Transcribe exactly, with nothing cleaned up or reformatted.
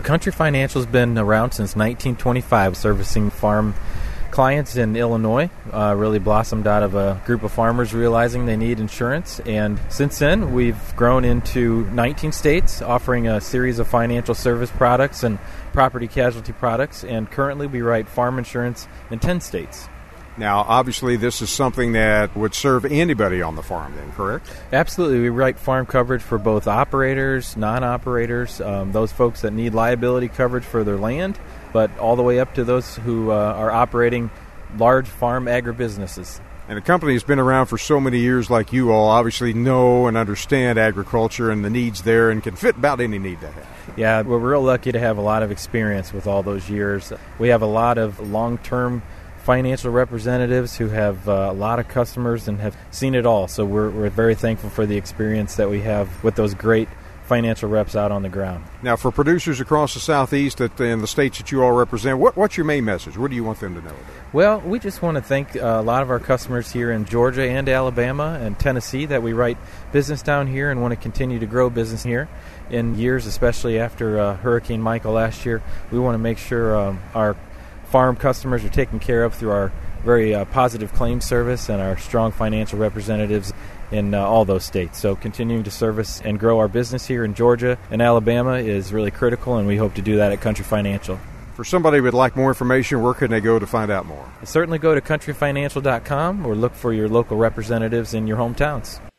Country Financial's been around since nineteen twenty-five, servicing farm clients in Illinois. Uh, really blossomed out of a group of farmers realizing they need insurance. And since then, we've grown into nineteen states, offering a series of financial service products and property casualty products. And currently, we write farm insurance in ten states. Now, obviously, this is something that would serve anybody on the farm then, correct? Absolutely. We write farm coverage for both operators, non-operators, um, those folks that need liability coverage for their land, but all the way up to those who uh, are operating large farm agribusinesses. And a company that's been around for so many years like you all obviously know and understand agriculture and the needs there and can fit about any need they have. Yeah, we're real lucky to have a lot of experience with all those years. We have a lot of long-term financial representatives who have uh, a lot of customers and have seen it all. So we're, we're very thankful for the experience that we have with those great financial reps out on the ground. Now, for producers across the Southeast that, and the states that you all represent, what, what's your main message? What do you want them to know? Well, we just want to thank uh, a lot of our customers here in Georgia and Alabama and Tennessee that we write business down here and want to continue to grow business here. In years, especially after uh, Hurricane Michael last year, we want to make sure um, our farm customers are taken care of through our very uh, positive claims service and our strong financial representatives in uh, all those states. So continuing to service and grow our business here in Georgia and Alabama is really critical, and we hope to do that at Country Financial. For somebody who would like more information, where can they go to find out more? Certainly go to country financial dot com or look for your local representatives in your hometowns.